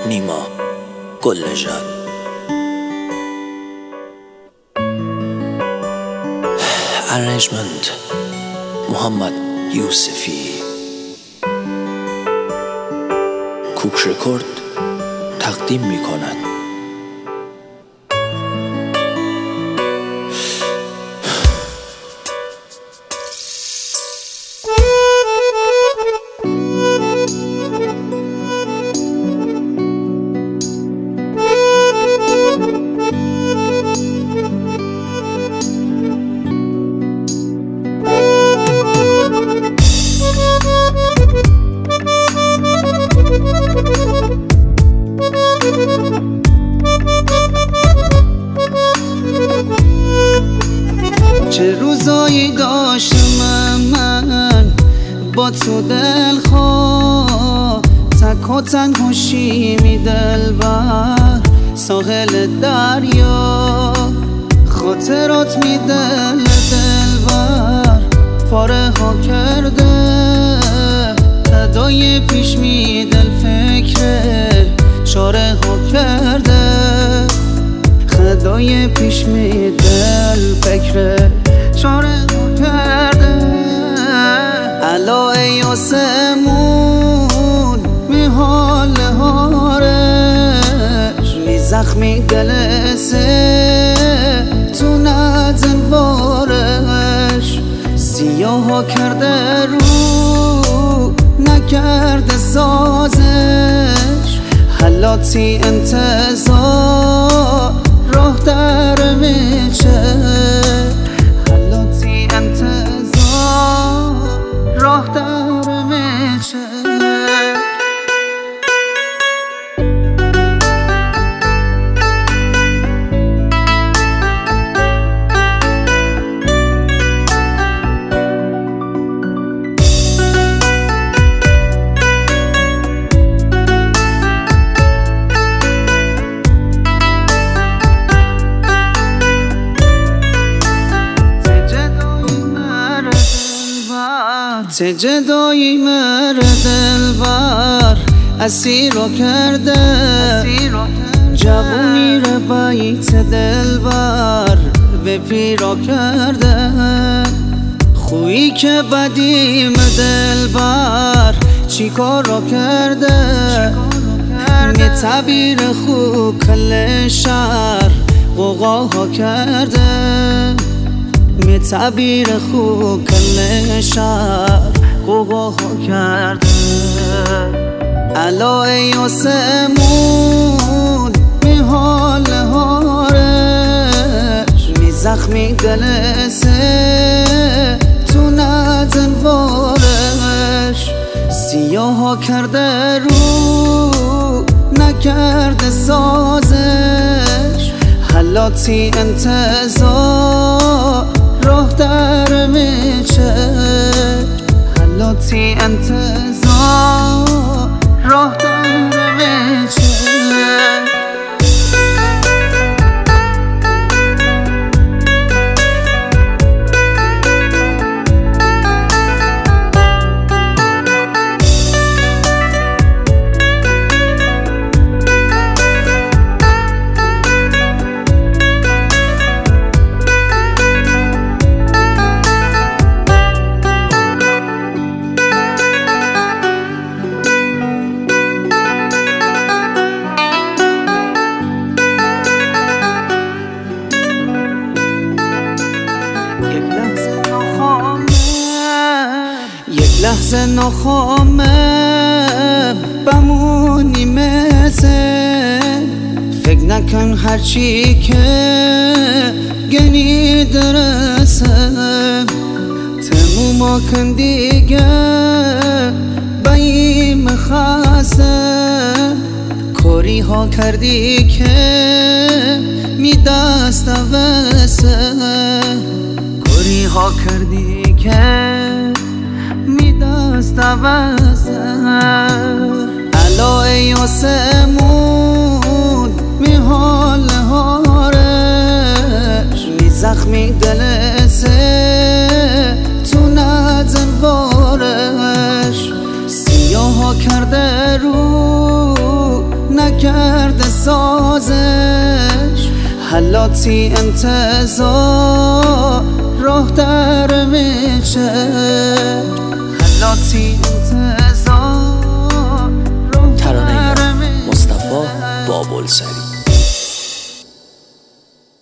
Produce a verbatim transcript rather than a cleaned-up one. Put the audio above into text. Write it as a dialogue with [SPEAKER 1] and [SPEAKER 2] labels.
[SPEAKER 1] نیما گل نژاد. Arrangement محمد یوسفی. کوک رکورد تقدیم می کند.
[SPEAKER 2] چه روزایی داشتم من با تو دلخواه، تک و تنها شیمی دلبر ساحل دریا، خاطرات می دل دلبر پاره ها کرده، ادای پیش می دل فکره چاره ها کرده، خدای پیش می دل فکره چاره ها کرده. علا ای آسمون می حال هارش، می زخمی دلسه تو نزن بارش، سیاه ها کرده رو نکرده سازش، حلاتی انتظار راه در میشه، حلاتی انتظار راه در میشه. چه جدایی مرد دلبر اسیر رو کرده، جوونی رو بیت دلبر به پیرا کرده، خویی که بدیم دلبر چی کار رو کرده، یه تعبیر خوب کل شهر غوغاها کرده، می تعبیر خوب کل شهر غوغاها کرده. علا ای آسمون می حال هارش، می زخمی دلسه تو نزن بارش، سیاه ها کرده رو نکرده سازش، حلاتی انتظار راه در میشه، حلاتی انتظار راه در میشه. یک لحظه ناخامه بمونی مثل، فکر نکن هرچی که گنی درسه، تموما کن دیگه بیم خسته، کاری ها کردی که می دست وسه، کاری ها کردی که می دست وسه. علا ای آسمون می حال هارش، می زخمی دلسه تو نزن بارش، سیاه ها کرده رو کرده سازش، حلاتی انتظار راه در میشه، حلاتی